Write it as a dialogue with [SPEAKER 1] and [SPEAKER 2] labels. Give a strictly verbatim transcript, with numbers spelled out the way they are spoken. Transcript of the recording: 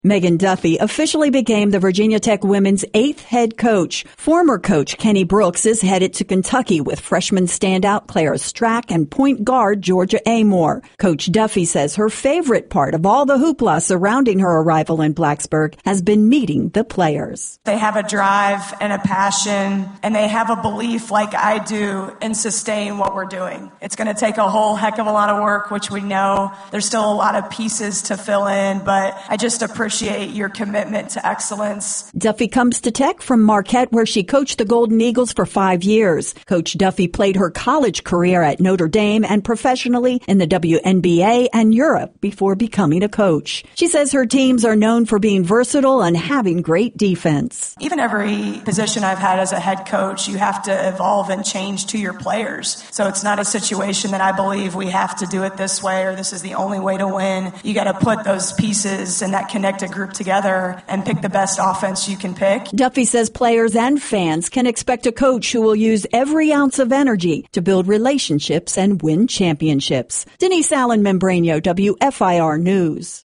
[SPEAKER 1] Megan Duffy officially became the Virginia Tech women's eighth head coach. Former coach Kenny Brooks is headed to Kentucky with freshman standout Clara Strack and point guard Georgia Amore. Coach Duffy says her favorite part of all the hoopla surrounding her arrival in Blacksburg has been meeting the players.
[SPEAKER 2] They have a drive and a passion, and they have a belief like I do in sustaining what we're doing. It's going to take a whole heck of a lot of work, which we know. There's still a lot of pieces to fill in, but I just appreciate your commitment to excellence.
[SPEAKER 1] Duffy comes to Tech from Marquette, where she coached the Golden Eagles for five years. Coach Duffy played her college career at Notre Dame and professionally in the W N B A and Europe before becoming a coach. She says her teams are known for being versatile and having great defense.
[SPEAKER 2] Even every position I've had as a head coach, you have to evolve and change to your players. So it's not a situation that I believe we have to do it this way or this is the only way to win. You got to put those pieces and that connected group together and pick the best offense you can pick.
[SPEAKER 1] Duffy says players and fans can expect a coach who will use every ounce of energy to build relationships and win championships. Denise Allen Membranio, W F I R News.